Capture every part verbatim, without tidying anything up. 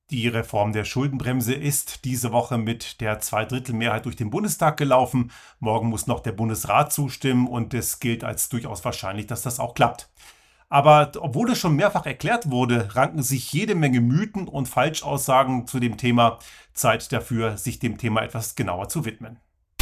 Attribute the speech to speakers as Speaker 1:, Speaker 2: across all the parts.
Speaker 1: Die Reform der Schuldenbremse ist diese Woche mit der Zweidrittelmehrheit durch den Bundestag gelaufen. Morgen muss noch der Bundesrat zustimmen und es gilt als durchaus wahrscheinlich, dass das auch klappt. Aber obwohl es schon mehrfach erklärt wurde, ranken sich jede Menge Mythen und Falschaussagen zu dem Thema. Zeit dafür, sich dem Thema etwas genauer zu widmen.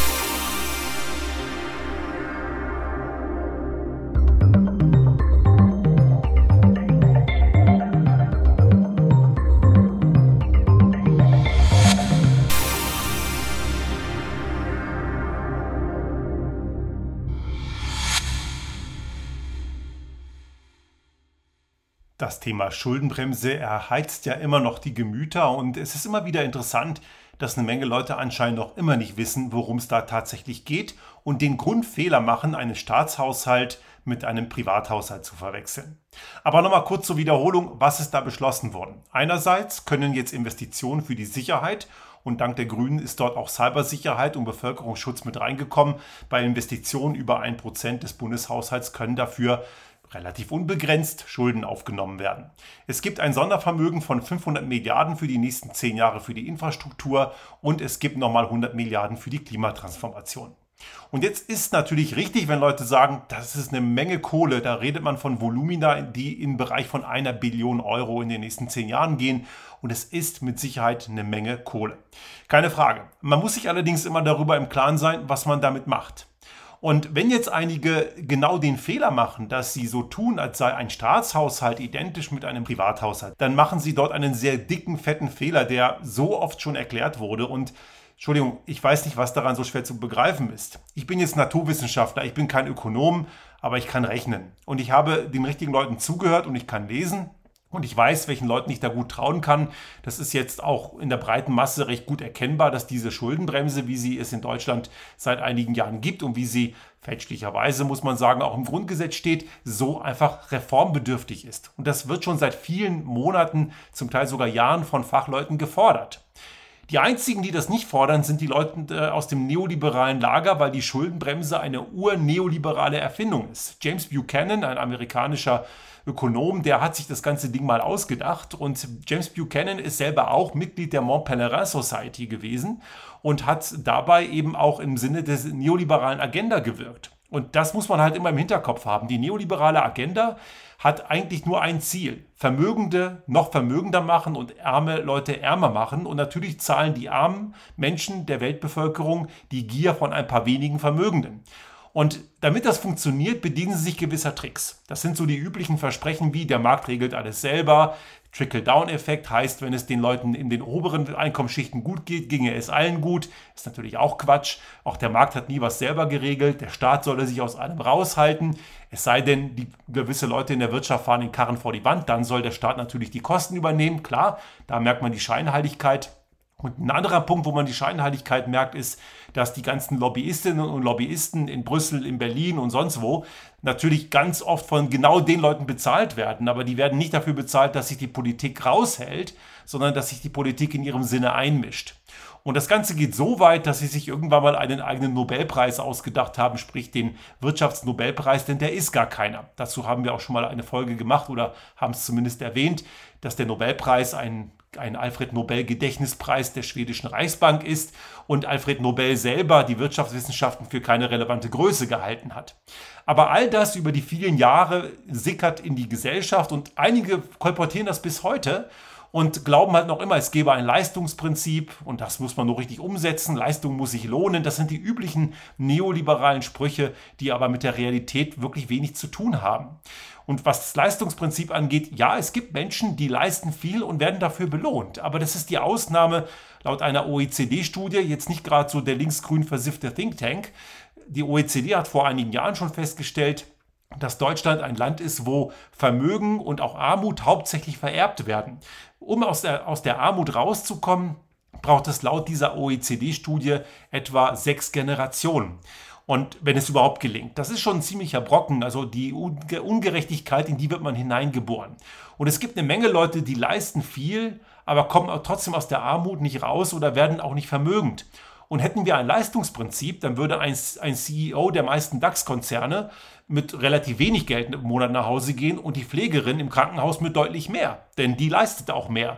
Speaker 1: Das Thema Schuldenbremse erheizt ja immer noch die Gemüter und es ist immer wieder interessant, dass eine Menge Leute anscheinend noch immer nicht wissen, worum es da tatsächlich geht und den Grundfehler machen, einen Staatshaushalt mit einem Privathaushalt zu verwechseln. Aber nochmal kurz zur Wiederholung, was ist da beschlossen worden? Einerseits können jetzt Investitionen für die Sicherheit und dank der Grünen ist dort auch Cybersicherheit und Bevölkerungsschutz mit reingekommen. Bei Investitionen über ein Prozent des Bundeshaushalts können dafür relativ unbegrenzt Schulden aufgenommen werden. Es gibt ein Sondervermögen von fünfhundert Milliarden für die nächsten zehn Jahre für die Infrastruktur und es gibt nochmal hundert Milliarden für die Klimatransformation. Und jetzt ist natürlich richtig, wenn Leute sagen, das ist eine Menge Kohle, da redet man von Volumina, die im Bereich von einer Billion Euro in den nächsten zehn Jahren gehen und es ist mit Sicherheit eine Menge Kohle. Keine Frage. Man muss sich allerdings immer darüber im Klaren sein, was man damit macht. Und wenn jetzt einige genau den Fehler machen, dass sie so tun, als sei ein Staatshaushalt identisch mit einem Privathaushalt, dann machen sie dort einen sehr dicken, fetten Fehler, der so oft schon erklärt wurde. Und Entschuldigung, ich weiß nicht, was daran so schwer zu begreifen ist. Ich bin jetzt Naturwissenschaftler, ich bin kein Ökonom, aber ich kann rechnen. Und ich habe den richtigen Leuten zugehört und ich kann lesen. Und ich weiß, welchen Leuten ich da gut trauen kann. Das ist jetzt auch in der breiten Masse recht gut erkennbar, dass diese Schuldenbremse, wie sie es in Deutschland seit einigen Jahren gibt und wie sie fälschlicherweise, muss man sagen, auch im Grundgesetz steht, so einfach reformbedürftig ist. Und das wird schon seit vielen Monaten, zum Teil sogar Jahren von Fachleuten gefordert. Die einzigen, die das nicht fordern, sind die Leute aus dem neoliberalen Lager, weil die Schuldenbremse eine urneoliberale Erfindung ist. James Buchanan, ein amerikanischer Ökonom, der hat sich das ganze Ding mal ausgedacht und James Buchanan ist selber auch Mitglied der Mont Pelerin Society gewesen und hat dabei eben auch im Sinne der neoliberalen Agenda gewirkt. Und das muss man halt immer im Hinterkopf haben. Die neoliberale Agenda hat eigentlich nur ein Ziel: Vermögende noch vermögender machen und arme Leute ärmer machen. Und natürlich zahlen die armen Menschen der Weltbevölkerung die Gier von ein paar wenigen Vermögenden. Und damit das funktioniert, bedienen sie sich gewisser Tricks. Das sind so die üblichen Versprechen wie, der Markt regelt alles selber. Trickle-Down-Effekt heißt, wenn es den Leuten in den oberen Einkommensschichten gut geht, ginge es allen gut. Ist natürlich auch Quatsch. Auch der Markt hat nie was selber geregelt. Der Staat solle sich aus allem raushalten. Es sei denn, die gewisse Leute in der Wirtschaft fahren den Karren vor die Wand. Dann soll der Staat natürlich die Kosten übernehmen. Klar, da merkt man die Scheinheiligkeit. Und ein anderer Punkt, wo man die Scheinheiligkeit merkt, ist, dass die ganzen Lobbyistinnen und Lobbyisten in Brüssel, in Berlin und sonst wo natürlich ganz oft von genau den Leuten bezahlt werden. Aber die werden nicht dafür bezahlt, dass sich die Politik raushält, sondern dass sich die Politik in ihrem Sinne einmischt. Und das Ganze geht so weit, dass sie sich irgendwann mal einen eigenen Nobelpreis ausgedacht haben, sprich den Wirtschaftsnobelpreis, denn der ist gar keiner. Dazu haben wir auch schon mal eine Folge gemacht oder haben es zumindest erwähnt, dass der Nobelpreis ein, ein Alfred-Nobel-Gedächtnispreis der schwedischen Reichsbank ist und Alfred Nobel selber die Wirtschaftswissenschaften für keine relevante Größe gehalten hat. Aber all das über die vielen Jahre sickert in die Gesellschaft und einige kolportieren das bis heute und glauben halt noch immer, es gäbe ein Leistungsprinzip und das muss man nur richtig umsetzen. Leistung muss sich lohnen. Das sind die üblichen neoliberalen Sprüche, die aber mit der Realität wirklich wenig zu tun haben. Und was das Leistungsprinzip angeht, ja, es gibt Menschen, die leisten viel und werden dafür belohnt. Aber das ist die Ausnahme laut einer O E C D-Studie, jetzt nicht gerade so der linksgrün versiffte Think Tank. Die O E C D hat vor einigen Jahren schon festgestellt, dass Deutschland ein Land ist, wo Vermögen und auch Armut hauptsächlich vererbt werden. Um aus der, aus der Armut rauszukommen, braucht es laut dieser O E C D-Studie etwa sechs Generationen. Und wenn es überhaupt gelingt. Das ist schon ein ziemlicher Brocken, also die Ungerechtigkeit, in die wird man hineingeboren. Und es gibt eine Menge Leute, die leisten viel, aber kommen trotzdem aus der Armut nicht raus oder werden auch nicht vermögend. Und hätten wir ein Leistungsprinzip, dann würde ein, ein C E O der meisten DAX-Konzerne mit relativ wenig Geld im Monat nach Hause gehen und die Pflegerin im Krankenhaus mit deutlich mehr. Denn die leistet auch mehr.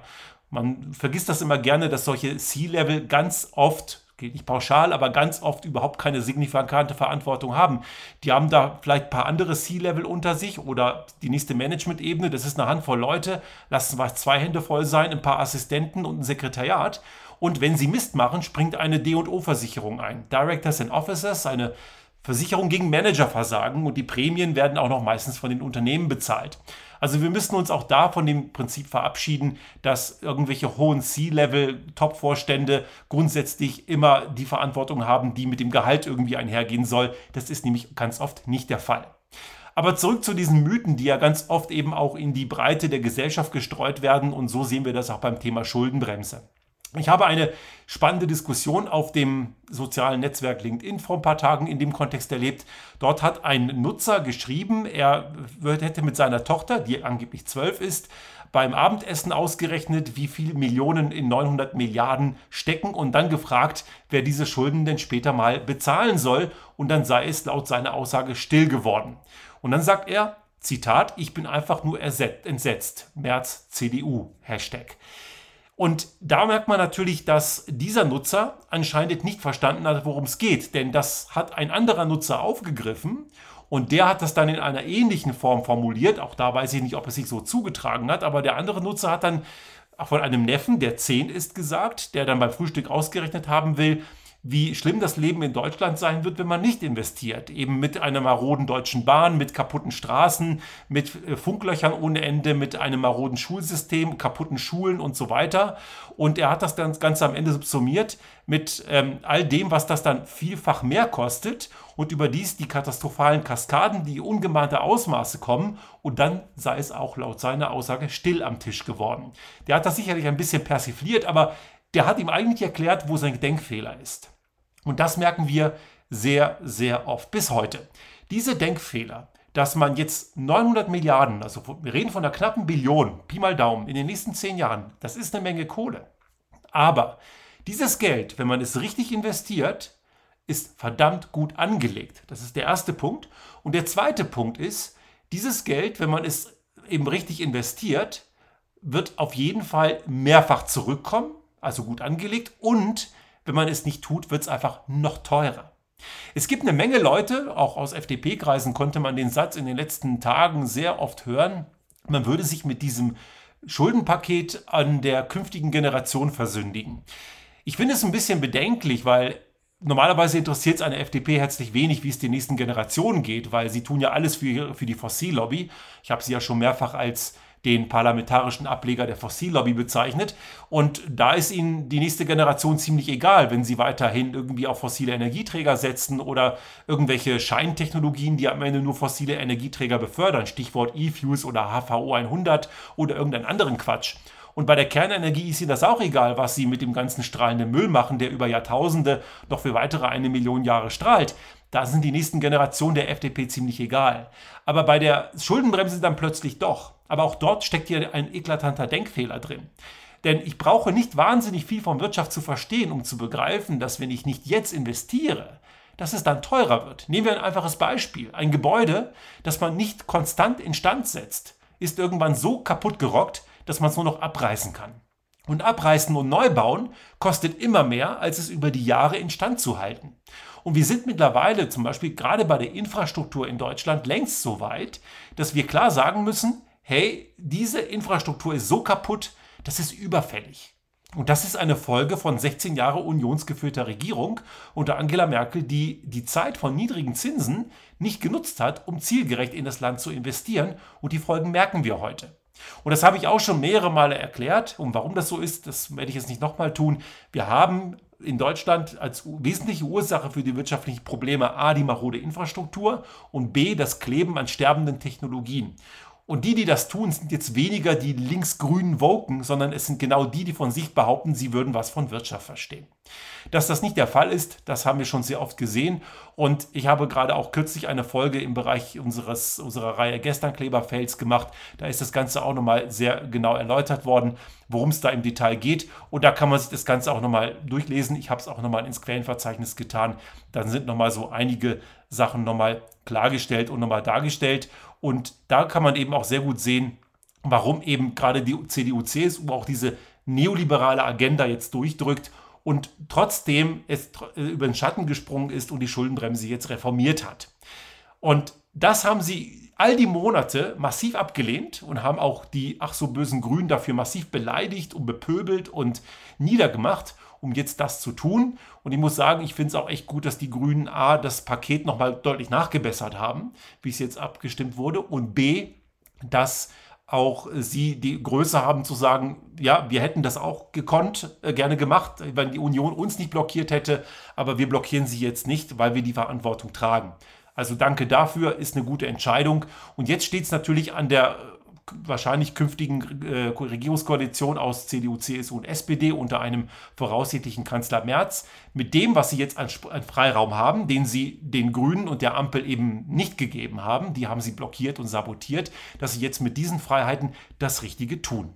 Speaker 1: Man vergisst das immer gerne, dass solche C-Level ganz oft, geht nicht pauschal, aber ganz oft überhaupt keine signifikante Verantwortung haben. Die haben da vielleicht ein paar andere C-Level unter sich oder die nächste Management-Ebene, das ist eine Handvoll Leute, lassen wir zwei Hände voll sein, ein paar Assistenten und ein Sekretariat. Und wenn sie Mist machen, springt eine D und O-Versicherung ein. Directors and Officers, eine Versicherung gegen Managerversagen, und die Prämien werden auch noch meistens von den Unternehmen bezahlt. Also wir müssen uns auch da von dem Prinzip verabschieden, dass irgendwelche hohen C-Level-Top-Vorstände grundsätzlich immer die Verantwortung haben, die mit dem Gehalt irgendwie einhergehen soll. Das ist nämlich ganz oft nicht der Fall. Aber zurück zu diesen Mythen, die ja ganz oft eben auch in die Breite der Gesellschaft gestreut werden, und so sehen wir das auch beim Thema Schuldenbremse. Ich habe eine spannende Diskussion auf dem sozialen Netzwerk LinkedIn vor ein paar Tagen in dem Kontext erlebt. Dort hat ein Nutzer geschrieben, er hätte mit seiner Tochter, die angeblich zwölf ist, beim Abendessen ausgerechnet, wie viele Millionen in neunhundert Milliarden stecken, und dann gefragt, wer diese Schulden denn später mal bezahlen soll. Und dann sei es laut seiner Aussage still geworden. Und dann sagt er, Zitat, ich bin einfach nur entsetzt. Merz, C D U, Hashtag. Und da merkt man natürlich, dass dieser Nutzer anscheinend nicht verstanden hat, worum es geht. Denn das hat ein anderer Nutzer aufgegriffen und der hat das dann in einer ähnlichen Form formuliert. Auch da weiß ich nicht, ob es sich so zugetragen hat, aber der andere Nutzer hat dann von einem Neffen, der zehn ist, gesagt, der dann beim Frühstück ausgerechnet haben will, wie schlimm das Leben in Deutschland sein wird, wenn man nicht investiert. Eben mit einer maroden Deutschen Bahn, mit kaputten Straßen, mit Funklöchern ohne Ende, mit einem maroden Schulsystem, kaputten Schulen und so weiter. Und er hat das dann Ganze am Ende subsumiert mit ähm, all dem, was das dann vielfach mehr kostet, und überdies die katastrophalen Kaskaden, die ungemahnte Ausmaße kommen, und dann sei es auch laut seiner Aussage still am Tisch geworden. Der hat das sicherlich ein bisschen persifliert, aber der hat ihm eigentlich erklärt, wo sein Denkfehler ist. Und das merken wir sehr, sehr oft bis heute. Diese Denkfehler, dass man jetzt neunhundert Milliarden, also wir reden von einer knappen Billion, Pi mal Daumen, in den nächsten zehn Jahren, das ist eine Menge Kohle. Aber dieses Geld, wenn man es richtig investiert, ist verdammt gut angelegt. Das ist der erste Punkt. Und der zweite Punkt ist, dieses Geld, wenn man es eben richtig investiert, wird auf jeden Fall mehrfach zurückkommen, also gut angelegt, und wenn man es nicht tut, wird es einfach noch teurer. Es gibt eine Menge Leute, auch aus F D P-Kreisen konnte man den Satz in den letzten Tagen sehr oft hören, man würde sich mit diesem Schuldenpaket an der künftigen Generation versündigen. Ich finde es ein bisschen bedenklich, weil normalerweise interessiert es eine F D P herzlich wenig, wie es den nächsten Generationen geht, weil sie tun ja alles für, für die Fossillobby. Ich habe sie ja schon mehrfach als den parlamentarischen Ableger der Fossillobby bezeichnet. Und da ist ihnen die nächste Generation ziemlich egal, wenn sie weiterhin irgendwie auf fossile Energieträger setzen oder irgendwelche Scheintechnologien, die am Ende nur fossile Energieträger befördern. Stichwort E-Fuels oder H V O hundert oder irgendeinen anderen Quatsch. Und bei der Kernenergie ist ihnen das auch egal, was sie mit dem ganzen strahlenden Müll machen, der über Jahrtausende noch für weitere eine Million Jahre strahlt. Da sind die nächsten Generationen der F D P ziemlich egal. Aber bei der Schuldenbremse dann plötzlich doch. Aber auch dort steckt hier ein eklatanter Denkfehler drin. Denn ich brauche nicht wahnsinnig viel von Wirtschaft zu verstehen, um zu begreifen, dass wenn ich nicht jetzt investiere, dass es dann teurer wird. Nehmen wir ein einfaches Beispiel. Ein Gebäude, das man nicht konstant instand setzt, ist irgendwann so kaputt gerockt, dass man es nur noch abreißen kann. Und abreißen und neu bauen kostet immer mehr, als es über die Jahre instand zu halten. Und wir sind mittlerweile zum Beispiel gerade bei der Infrastruktur in Deutschland längst so weit, dass wir klar sagen müssen, hey, diese Infrastruktur ist so kaputt, das ist überfällig. Und das ist eine Folge von sechzehn Jahre unionsgeführter Regierung unter Angela Merkel, die die Zeit von niedrigen Zinsen nicht genutzt hat, um zielgerecht in das Land zu investieren. Und die Folgen merken wir heute. Und das habe ich auch schon mehrere Male erklärt. Und warum das so ist, das werde ich jetzt nicht nochmal tun. Wir haben in Deutschland als wesentliche Ursache für die wirtschaftlichen Probleme A, die marode Infrastruktur und B, das Kleben an sterbenden Technologien. Und die, die das tun, sind jetzt weniger die linksgrünen Woken, sondern es sind genau die, die von sich behaupten, sie würden was von Wirtschaft verstehen. Dass das nicht der Fall ist, das haben wir schon sehr oft gesehen. Und ich habe gerade auch kürzlich eine Folge im Bereich unseres, unserer Reihe Gestern-Kleberfels gemacht. Da ist das Ganze auch nochmal sehr genau erläutert worden, worum es da im Detail geht. Und da kann man sich das Ganze auch nochmal durchlesen. Ich habe es auch nochmal ins Quellenverzeichnis getan. Dann sind nochmal so einige Sachen nochmal klargestellt und nochmal dargestellt. Und da kann man eben auch sehr gut sehen, warum eben gerade die C D U, C S U auch diese neoliberale Agenda jetzt durchdrückt und trotzdem es über den Schatten gesprungen ist und die Schuldenbremse jetzt reformiert hat. Und das haben sie all die Monate massiv abgelehnt und haben auch die ach so bösen Grünen dafür massiv beleidigt und bepöbelt und niedergemacht, um jetzt das zu tun. Und ich muss sagen, ich finde es auch echt gut, dass die Grünen A, das Paket nochmal deutlich nachgebessert haben, wie es jetzt abgestimmt wurde, und B, dass auch sie die Größe haben zu sagen, ja, wir hätten das auch gekonnt, äh, gerne gemacht, wenn die Union uns nicht blockiert hätte, aber wir blockieren sie jetzt nicht, weil wir die Verantwortung tragen. Also danke dafür, ist eine gute Entscheidung. Und jetzt steht es natürlich an der äh, wahrscheinlich künftigen äh, Regierungskoalition aus C D U, C S U und S P D unter einem voraussichtlichen Kanzler Merz, mit dem, was sie jetzt an, an Freiraum haben, den sie den Grünen und der Ampel eben nicht gegeben haben, die haben sie blockiert und sabotiert, dass sie jetzt mit diesen Freiheiten das Richtige tun.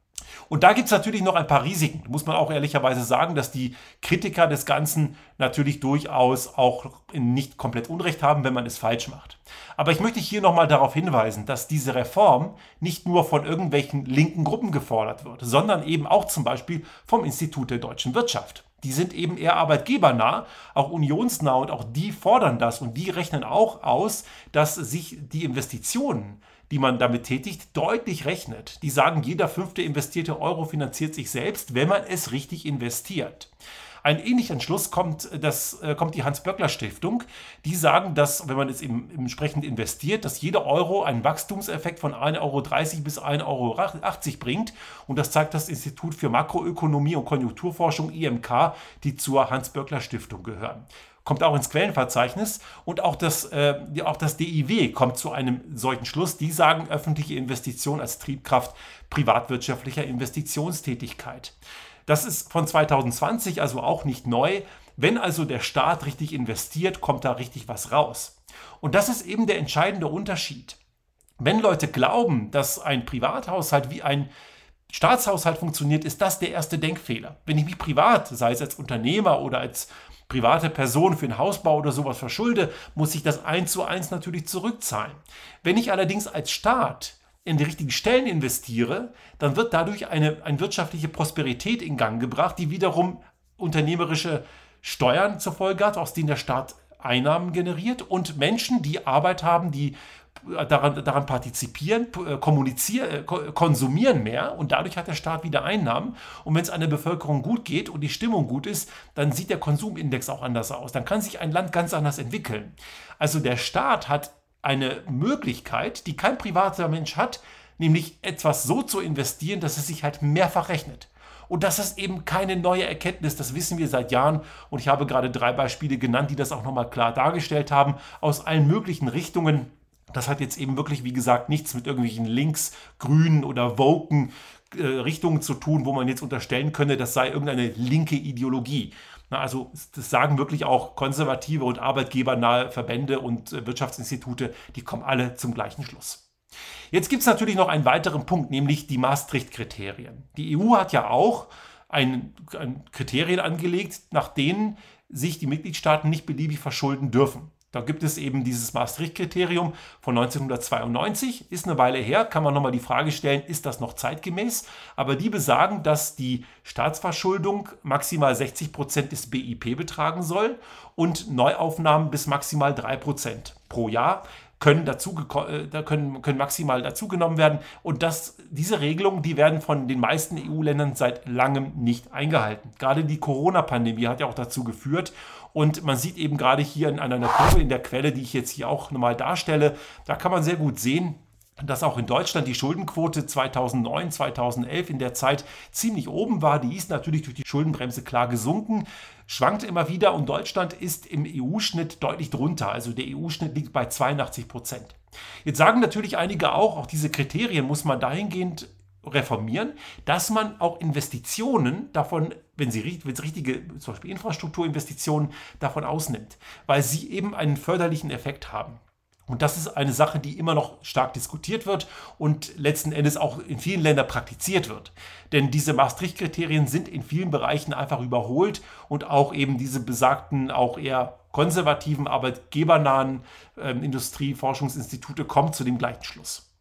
Speaker 1: Und da gibt es natürlich noch ein paar Risiken. Muss man auch ehrlicherweise sagen, dass die Kritiker des Ganzen natürlich durchaus auch nicht komplett Unrecht haben, wenn man es falsch macht. Aber ich möchte hier nochmal darauf hinweisen, dass diese Reform nicht nur von irgendwelchen linken Gruppen gefordert wird, sondern eben auch zum Beispiel vom Institut der deutschen Wirtschaft. Die sind eben eher arbeitgebernah, auch unionsnah, und auch die fordern das und die rechnen auch aus, dass sich die Investitionen, die man damit tätigt, deutlich rechnet. Die sagen, jeder fünfte investierte Euro finanziert sich selbst, wenn man es richtig investiert. Ein ähnlicher Schluss kommt, das, äh, kommt die Hans-Böckler-Stiftung. Die sagen, dass, wenn man es eben entsprechend investiert, dass jeder Euro einen Wachstumseffekt von ein Euro dreißig bis ein Euro achtzig bringt. Und das zeigt das Institut für Makroökonomie und Konjunkturforschung I M K, die zur Hans-Böckler-Stiftung gehören. Kommt auch ins Quellenverzeichnis, und auch das, äh, auch das D I W kommt zu einem solchen Schluss. Die sagen, öffentliche Investition als Triebkraft privatwirtschaftlicher Investitionstätigkeit. Das ist von zwanzig zwanzig, also auch nicht neu. Wenn also der Staat richtig investiert, kommt da richtig was raus. Und das ist eben der entscheidende Unterschied. Wenn Leute glauben, dass ein Privathaushalt wie ein Staatshaushalt funktioniert, ist das der erste Denkfehler. Wenn ich mich privat, sei es als Unternehmer oder als private Person für einen Hausbau oder sowas verschulde, muss ich das eins zu eins natürlich zurückzahlen. Wenn ich allerdings als Staat in die richtigen Stellen investiere, dann wird dadurch eine, eine wirtschaftliche Prosperität in Gang gebracht, die wiederum unternehmerische Steuern zur Folge hat, aus denen der Staat Einnahmen generiert, und Menschen, die Arbeit haben, die daran, daran partizipieren, kommunizieren, konsumieren mehr, und dadurch hat der Staat wieder Einnahmen. Und wenn es einer Bevölkerung gut geht und die Stimmung gut ist, dann sieht der Konsumindex auch anders aus. Dann kann sich ein Land ganz anders entwickeln. Also der Staat hat eine Möglichkeit, die kein privater Mensch hat, nämlich etwas so zu investieren, dass es sich halt mehrfach rechnet. Und das ist eben keine neue Erkenntnis, das wissen wir seit Jahren. Und ich habe gerade drei Beispiele genannt, die das auch nochmal klar dargestellt haben, aus allen möglichen Richtungen. Das hat jetzt eben wirklich, wie gesagt, nichts mit irgendwelchen links, grünen oder woken äh, Richtungen zu tun, wo man jetzt unterstellen könnte, das sei irgendeine linke Ideologie. Na, also das sagen wirklich auch konservative und arbeitgebernahe Verbände und äh, Wirtschaftsinstitute, die kommen alle zum gleichen Schluss. Jetzt gibt es natürlich noch einen weiteren Punkt, nämlich die Maastricht-Kriterien. Die E U hat ja auch ein, ein Kriterien angelegt, nach denen sich die Mitgliedstaaten nicht beliebig verschulden dürfen. Da gibt es eben dieses Maastricht-Kriterium von neunzehnhundertzweiundneunzig, ist eine Weile her, kann man nochmal die Frage stellen, ist das noch zeitgemäß? Aber die besagen, dass die Staatsverschuldung maximal sechzig Prozent des B I P betragen soll und Neuaufnahmen bis maximal drei Prozent pro Jahr können, dazu, können, können maximal dazugenommen werden. Und das, diese Regelungen, die werden von den meisten E U-Ländern seit langem nicht eingehalten. Gerade die Corona-Pandemie hat ja auch dazu geführt. Und man sieht eben gerade hier in einer Kurve in der Quelle, die ich jetzt hier auch nochmal darstelle, da kann man sehr gut sehen, dass auch in Deutschland die Schuldenquote zweitausendneun, zweitausendelf in der Zeit ziemlich oben war. Die ist natürlich durch die Schuldenbremse klar gesunken, schwankt immer wieder, und Deutschland ist im E U-Schnitt deutlich drunter. Also der E U-Schnitt liegt bei zweiundachtzig Prozent. Jetzt sagen natürlich einige auch, auch diese Kriterien muss man dahingehend reformieren, dass man auch Investitionen davon, wenn sie wenn es richtige, zum Beispiel Infrastrukturinvestitionen, davon ausnimmt, weil sie eben einen förderlichen Effekt haben. Und das ist eine Sache, die immer noch stark diskutiert wird und letzten Endes auch in vielen Ländern praktiziert wird. Denn diese Maastricht-Kriterien sind in vielen Bereichen einfach überholt, und auch eben diese besagten, auch eher konservativen, arbeitgebernahen äh, Industrieforschungsinstitute kommen zu dem gleichen Schluss.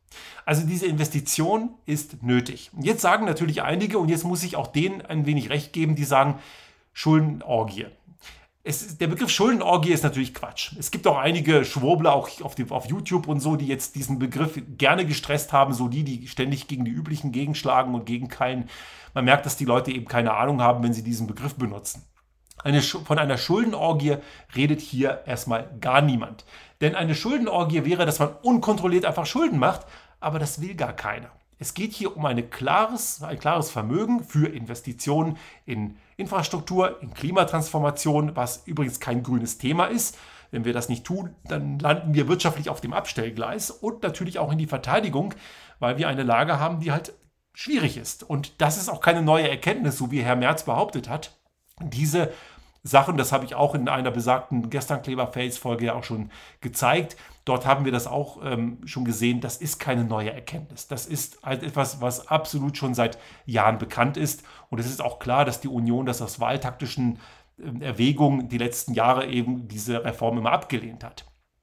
Speaker 1: Also diese Investition ist nötig. Und jetzt sagen natürlich einige, und jetzt muss ich auch denen ein wenig recht geben, die sagen, Schuldenorgie. Es, der Begriff Schuldenorgie ist natürlich Quatsch. Es gibt auch einige Schwurbler, auch auf, die, auf YouTube und so, die jetzt diesen Begriff gerne gestresst haben, so die, die ständig gegen die üblichen gegenschlagen und gegenkeilen. Man merkt, dass die Leute eben keine Ahnung haben, wenn sie diesen Begriff benutzen. Eine, von einer Schuldenorgie redet hier erstmal gar niemand. Denn eine Schuldenorgie wäre, dass man unkontrolliert einfach Schulden macht, aber das will gar keiner. Es geht hier um eine klares, ein klares Vermögen für Investitionen in Infrastruktur, in Klimatransformation, was übrigens kein grünes Thema ist. Wenn wir das nicht tun, dann landen wir wirtschaftlich auf dem Abstellgleis und natürlich auch in die Verteidigung, weil wir eine Lage haben, die halt schwierig ist. Und das ist auch keine neue Erkenntnis, so wie Herr Merz behauptet hat. Diese Sachen, das habe ich auch in einer besagten Gestern-Kleber-Face-Folge ja auch schon gezeigt. Dort haben wir das auch ähm, schon gesehen. Das ist keine neue Erkenntnis. Das ist halt etwas, was absolut schon seit Jahren bekannt ist. Und es ist auch klar, dass die Union das aus wahltaktischen äh, Erwägungen die letzten Jahre eben diese Reform immer abgelehnt hat.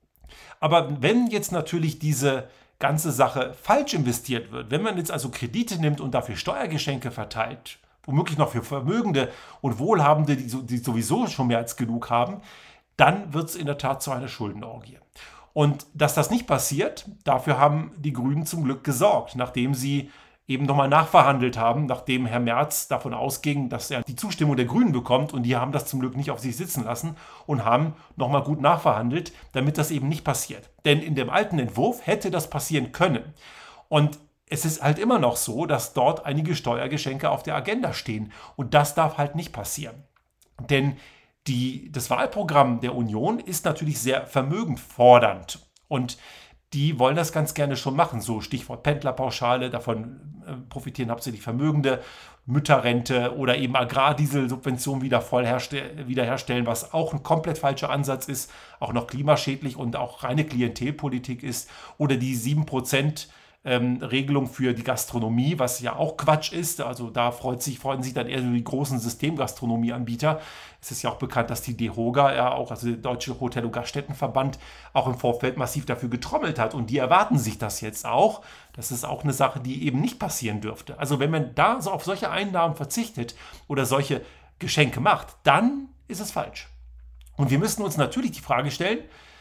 Speaker 1: Aber wenn jetzt natürlich diese ganze Sache falsch investiert wird, wenn man jetzt also Kredite nimmt und dafür Steuergeschenke verteilt, womöglich noch für Vermögende und Wohlhabende, die, die sowieso schon mehr als genug haben, dann wird es in der Tat zu einer Schuldenorgie. Und dass das nicht passiert, dafür haben die Grünen zum Glück gesorgt, nachdem sie eben nochmal nachverhandelt haben, nachdem Herr Merz davon ausging, dass er die Zustimmung der Grünen bekommt, und die haben das zum Glück nicht auf sich sitzen lassen und haben nochmal gut nachverhandelt, damit das eben nicht passiert. Denn in dem alten Entwurf hätte das passieren können. Und es ist halt immer noch so, dass dort einige Steuergeschenke auf der Agenda stehen. Und das darf halt nicht passieren. Denn die, das Wahlprogramm der Union ist natürlich sehr vermögenfordernd. Und die wollen das ganz gerne schon machen. So Stichwort Pendlerpauschale, davon äh, profitieren hauptsächlich Vermögende, Mütterrente oder eben Agrardieselsubventionen wieder voll herste- wiederherstellen, was auch ein komplett falscher Ansatz ist, auch noch klimaschädlich und auch reine Klientelpolitik ist. Oder die sieben Prozent Ähm, Regelung für die Gastronomie, was ja auch Quatsch ist. Also da freut sich, freuen sich dann eher so die großen Systemgastronomieanbieter. Es ist ja auch bekannt, dass die DEHOGA, ja auch, also der Deutsche Hotel- und Gaststättenverband, auch im Vorfeld massiv dafür getrommelt hat. Und die erwarten sich das jetzt auch. Das ist auch eine Sache, die eben nicht passieren dürfte. Also wenn man da so auf solche Einnahmen verzichtet oder solche Geschenke macht, dann ist es falsch. Und wir müssen uns natürlich die Frage stellen,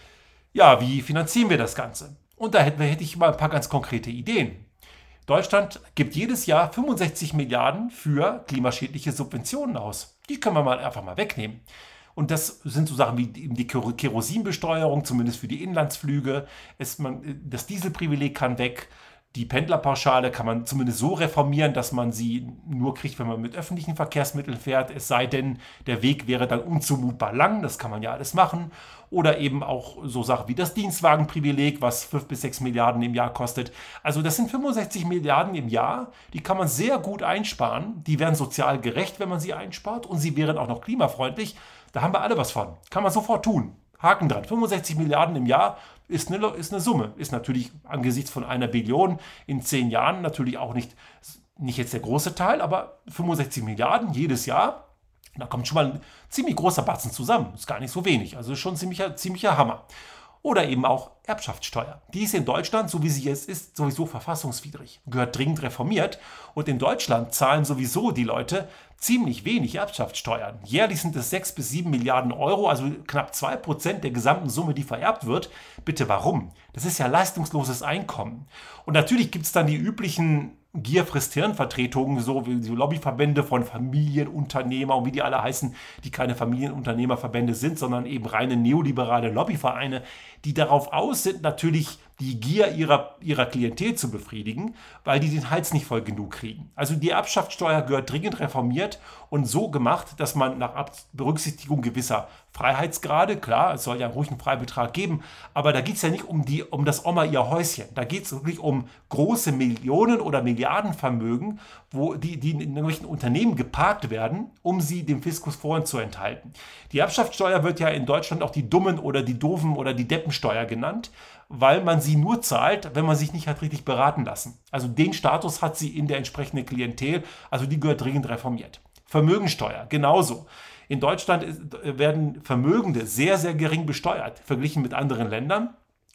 Speaker 1: ja, wie finanzieren wir das Ganze? Und da hätte, hätte ich mal ein paar ganz konkrete Ideen. Deutschland gibt jedes Jahr fünfundsechzig Milliarden für klimaschädliche Subventionen aus. Die können wir mal einfach mal wegnehmen. Und das sind so Sachen wie die Kerosinbesteuerung, zumindest für die Inlandsflüge. Es, man, das Dieselprivileg kann weg. Die Pendlerpauschale kann man zumindest so reformieren, dass man sie nur kriegt, wenn man mit öffentlichen Verkehrsmitteln fährt. Es sei denn, der Weg wäre dann unzumutbar lang. Das kann man ja alles machen. Oder eben auch so Sachen wie das Dienstwagenprivileg, was fünf bis sechs Milliarden im Jahr kostet. Also das sind fünfundsechzig Milliarden im Jahr. Die kann man sehr gut einsparen. Die wären sozial gerecht, wenn man sie einspart. Und sie wären auch noch klimafreundlich. Da haben wir alle was von. Kann man sofort tun. Haken dran. fünfundsechzig Milliarden im Jahr ist eine, ist eine Summe. Ist natürlich angesichts von einer Billion in zehn Jahren natürlich auch nicht, nicht jetzt der große Teil, aber fünfundsechzig Milliarden jedes Jahr, da kommt schon mal ein ziemlich großer Batzen zusammen. Ist gar nicht so wenig. Also ist schon ein ziemlicher, ziemlicher Hammer. Oder eben auch Erbschaftssteuer. Die ist in Deutschland, so wie sie jetzt ist, sowieso verfassungswidrig. Gehört dringend reformiert. Und in Deutschland zahlen sowieso die Leute ziemlich wenig Erbschaftssteuern. Jährlich sind es sechs bis sieben Milliarden Euro, also knapp zwei Prozent der gesamten Summe, die vererbt wird. Bitte warum? Das ist ja leistungsloses Einkommen. Und natürlich gibt es dann die üblichen Gier frisst Hirn-Vertretungen, so wie die Lobbyverbände von Familienunternehmer und wie die alle heißen, die keine Familienunternehmerverbände sind, sondern eben reine neoliberale Lobbyvereine, die darauf aus sind, natürlich die Gier ihrer, ihrer Klientel zu befriedigen, weil die den Hals nicht voll genug kriegen. Also die Erbschaftssteuer gehört dringend reformiert und so gemacht, dass man nach Berücksichtigung gewisser Freiheitsgrade, klar, es soll ja ruhig einen Freibetrag geben, aber da geht es ja nicht um, die, um das Oma ihr Häuschen. Da geht es wirklich um große Millionen- oder Milliardenvermögen, wo die, die in irgendwelchen Unternehmen geparkt werden, um sie dem Fiskus vorenthalten. Die Erbschaftssteuer wird ja in Deutschland auch die Dummen- oder die Doofen- oder die Deppensteuer genannt, weil man sie nur zahlt, wenn man sich nicht hat richtig beraten lassen. Also den Status hat sie in der entsprechenden Klientel, also die gehört dringend reformiert. Vermögensteuer, genauso. In Deutschland werden Vermögende sehr, sehr gering besteuert, verglichen mit anderen Ländern.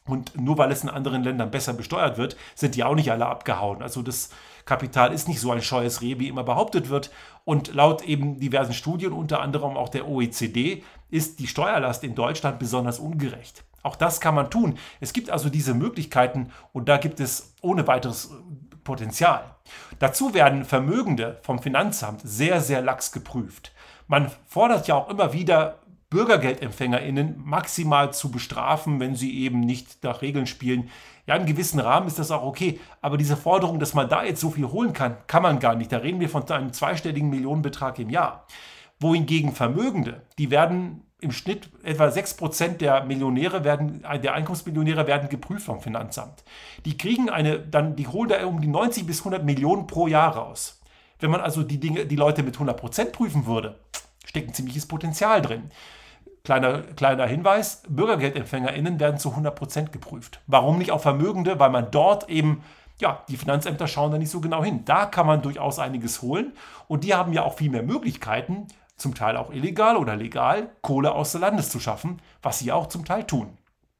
Speaker 1: Und nur weil es in anderen Ländern besser besteuert wird, sind die auch nicht alle abgehauen. Also das Kapital ist nicht so ein scheues Reh, wie immer behauptet wird. Und laut eben diversen Studien, unter anderem auch der O E C D, ist die Steuerlast in Deutschland besonders ungerecht. Auch das kann man tun. Es gibt also diese Möglichkeiten und da gibt es ohne weiteres Potenzial. Dazu werden Vermögende vom Finanzamt sehr, sehr lax geprüft. Man fordert ja auch immer wieder, BürgergeldempfängerInnen maximal zu bestrafen, wenn sie eben nicht nach Regeln spielen. Ja, im gewissen Rahmen ist das auch okay, aber diese Forderung, dass man da jetzt so viel holen kann, kann man gar nicht. Da reden wir von einem zweistelligen Millionenbetrag im Jahr. Wohingegen Vermögende, die werden im Schnitt etwa sechs Prozent der Millionäre werden, der Einkommensmillionäre werden geprüft vom Finanzamt. Die kriegen eine, dann, die holen da um die neunzig bis hundert Millionen pro Jahr raus. Wenn man also die Dinge, die Leute mit hundert Prozent prüfen würde, steckt ein ziemliches Potenzial drin. Kleiner, kleiner Hinweis, BürgergeldempfängerInnen werden zu hundert Prozent geprüft. Warum nicht auch Vermögende? Weil man dort eben, ja, die Finanzämter schauen da nicht so genau hin. Da kann man durchaus einiges holen und die haben ja auch viel mehr Möglichkeiten, zum Teil auch illegal oder legal, Kohle aus dem Landes zu schaffen, was sie auch zum Teil tun.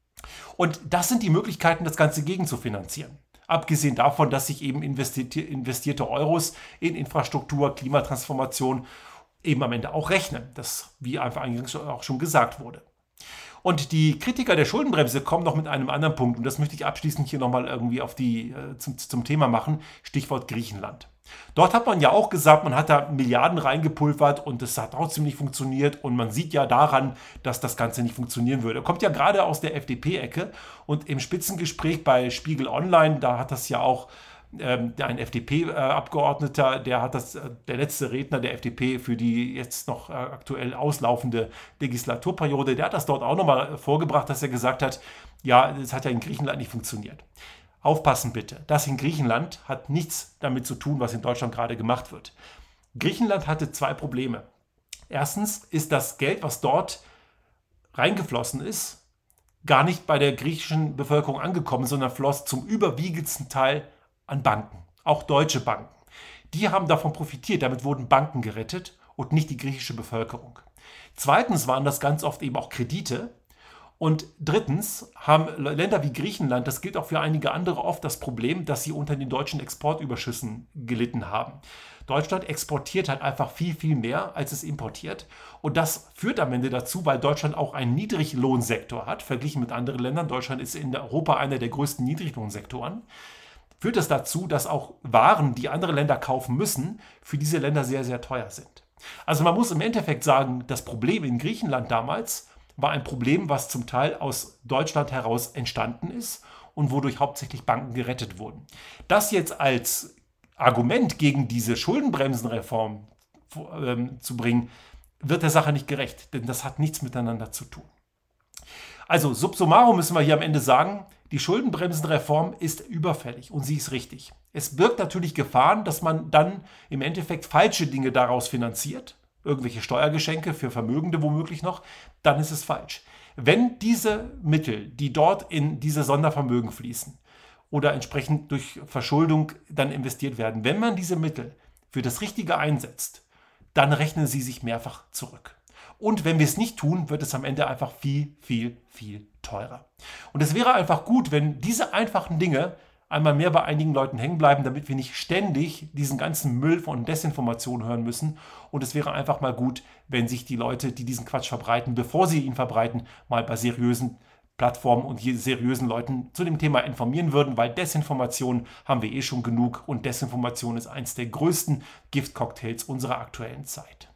Speaker 1: Und das sind die Möglichkeiten, das Ganze gegenzufinanzieren. Abgesehen davon, dass sich eben investierte, investierte Euros in Infrastruktur, Klimatransformation eben am Ende auch rechnen, das wie einfach eingangs auch schon gesagt wurde. Und die Kritiker der Schuldenbremse kommen noch mit einem anderen Punkt und das möchte ich abschließend hier nochmal irgendwie auf die, äh, zum, zum Thema machen, Stichwort Griechenland. Dort hat man ja auch gesagt, man hat da Milliarden reingepulvert und das hat trotzdem nicht funktioniert und man sieht ja daran, dass das Ganze nicht funktionieren würde. Kommt ja gerade aus der F D P-Ecke und im Spitzengespräch bei Spiegel Online, da hat das ja auch Ähm, ein F D P-Abgeordneter, der hat das, äh, der letzte Redner der F D P für die jetzt noch äh, aktuell auslaufende Legislaturperiode, der hat das dort auch nochmal vorgebracht, dass er gesagt hat, ja, das hat ja in Griechenland nicht funktioniert. Aufpassen bitte, das in Griechenland hat nichts damit zu tun, was in Deutschland gerade gemacht wird. Griechenland hatte zwei Probleme. Erstens ist das Geld, was dort reingeflossen ist, gar nicht bei der griechischen Bevölkerung angekommen, sondern floss zum überwiegendsten Teil an Banken, auch deutsche Banken. Die haben davon profitiert, damit wurden Banken gerettet und nicht die griechische Bevölkerung. Zweitens waren das ganz oft eben auch Kredite. Und drittens haben Länder wie Griechenland, das gilt auch für einige andere, oft das Problem, dass sie unter den deutschen Exportüberschüssen gelitten haben. Deutschland exportiert halt einfach viel, viel mehr, als es importiert. Und das führt am Ende dazu, weil Deutschland auch einen Niedriglohnsektor hat, verglichen mit anderen Ländern. Deutschland ist in Europa einer der größten Niedriglohnsektoren. Führt es dazu, dass auch Waren, die andere Länder kaufen müssen, für diese Länder sehr, sehr teuer sind. Also man muss im Endeffekt sagen, das Problem in Griechenland damals war ein Problem, was zum Teil aus Deutschland heraus entstanden ist und wodurch hauptsächlich Banken gerettet wurden. Das jetzt als Argument gegen diese Schuldenbremsenreform ähm, zu bringen, wird der Sache nicht gerecht, denn das hat nichts miteinander zu tun. Also sub summarum müssen wir hier am Ende sagen, die Schuldenbremsenreform ist überfällig und sie ist richtig. Es birgt natürlich Gefahren, dass man dann im Endeffekt falsche Dinge daraus finanziert, irgendwelche Steuergeschenke für Vermögende womöglich noch, dann ist es falsch. Wenn diese Mittel, die dort in diese Sondervermögen fließen oder entsprechend durch Verschuldung dann investiert werden, wenn man diese Mittel für das Richtige einsetzt, dann rechnen sie sich mehrfach zurück. Und wenn wir es nicht tun, wird es am Ende einfach viel, viel, viel teurer. Und es wäre einfach gut, wenn diese einfachen Dinge einmal mehr bei einigen Leuten hängen bleiben, damit wir nicht ständig diesen ganzen Müll von Desinformation hören müssen. Und es wäre einfach mal gut, wenn sich die Leute, die diesen Quatsch verbreiten, bevor sie ihn verbreiten, mal bei seriösen Plattformen und seriösen Leuten zu dem Thema informieren würden, weil Desinformation haben wir eh schon genug und Desinformation ist eins der größten Giftcocktails unserer aktuellen Zeit.